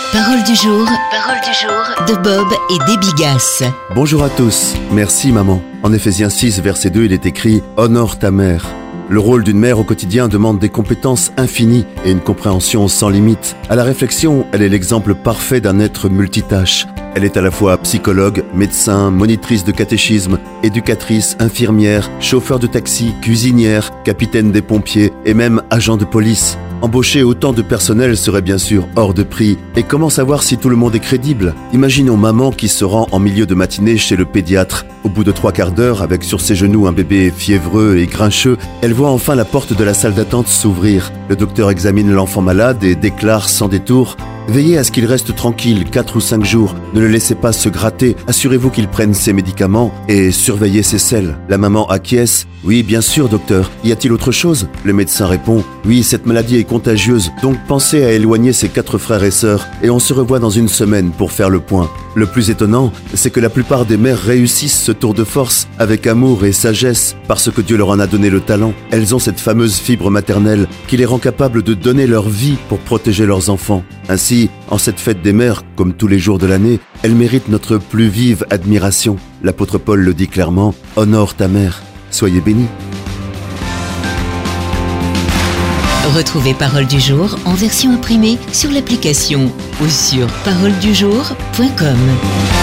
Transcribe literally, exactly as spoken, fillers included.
Parole du jour, parole du jour de Bob et Debbie Gass. Bonjour à tous, merci maman. En Éphésiens six, verset deux, il est écrit « Honore ta mère ». Le rôle d'une mère au quotidien demande des compétences infinies et une compréhension sans limite. À la réflexion, elle est l'exemple parfait d'un être multitâche. Elle est à la fois psychologue, médecin, monitrice de catéchisme, éducatrice, infirmière, chauffeur de taxi, cuisinière, capitaine des pompiers et même agent de police. Embaucher autant de personnel serait bien sûr hors de prix. Et comment savoir si tout le monde est crédible ? Imaginons maman qui se rend en milieu de matinée chez le pédiatre. Au bout de trois quarts d'heure, avec sur ses genoux un bébé fiévreux et grincheux, elle voit enfin la porte de la salle d'attente s'ouvrir. Le docteur examine l'enfant malade et déclare sans détour « Veillez à ce qu'il reste tranquille quatre ou cinq jours. Ne le laissez pas se gratter. Assurez-vous qu'il prenne ses médicaments et surveillez ses selles. » La maman acquiesce. « Oui, bien sûr, docteur. Y a-t-il autre chose ?» Le médecin répond « Oui, cette maladie est contagieuse, donc pensez à éloigner ses quatre frères et sœurs et on se revoit dans une semaine pour faire le point. » Le plus étonnant, c'est que la plupart des mères réussissent ce tour de force avec amour et sagesse parce que Dieu leur en a donné le talent. Elles ont cette fameuse fibre maternelle qui les rend capables de donner leur vie pour protéger leurs enfants. Ainsi, en cette fête des mères, comme tous les jours de l'année, elles méritent notre plus vive admiration. L'apôtre Paul le dit clairement « Honore ta mère ». Soyez bénis. Retrouvez Parole du jour en version imprimée sur l'application ou sur parole du jour point com.